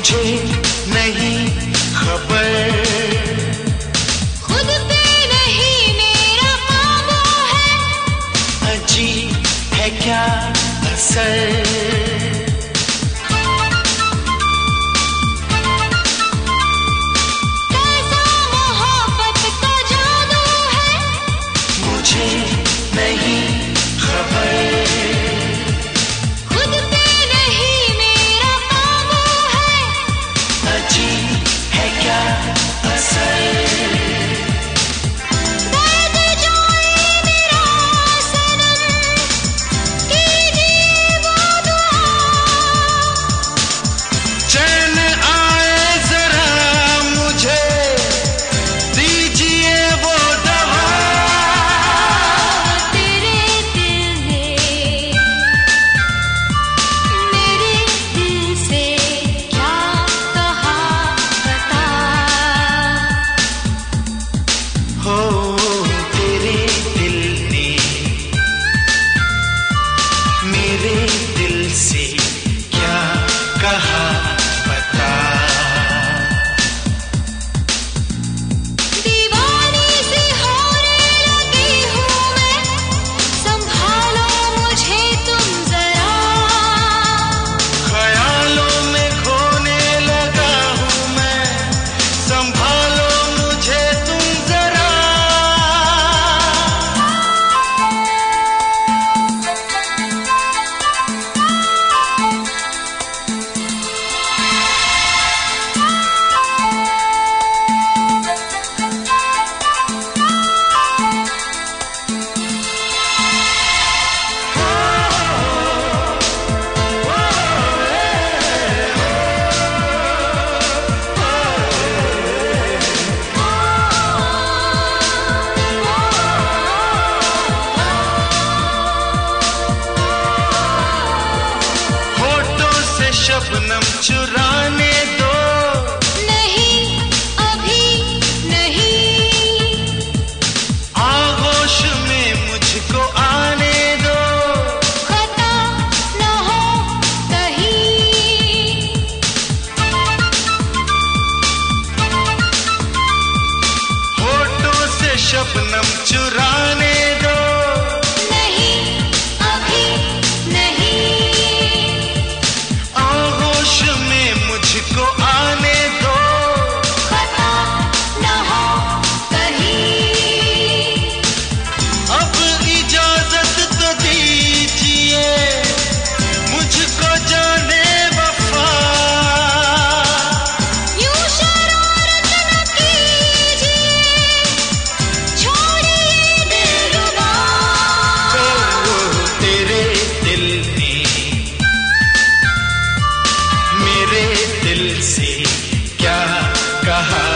मुझे नहीं खबर, खुद पे नहीं मेरा काबू है, अजीब है क्या असर। नहीं खबर, खुद पे नहीं मेरा काबू है, अजीब है क्या असर। दर्द जो ये मेरा सनम, कीजिए वो दुआ, चैन आए जरा मुझे, दीजिए वो दवा। मेरे दिल से क्या कहा बता, दीवानी सी होने लगी हूँ मैं, संभालो मुझे तुम जरा, ख्यालों में खोने लगा हूँ मैं, संभालो मुझे तुम जरा। शबनम चुराने दो, नहीं अभी नहीं, आगोश में मुझको आने दो, खता न हो कहीं, होठों से शबनम चुराने दो, मुझको आने दो, खता न हो कहीं, अब इजाजत तो दीजिए मुझको जाने वफा, यूं शरारत न कीजिए, छोड़िए दिलरुबा, तेरे दिल ने मेरे दिल से क्या कहा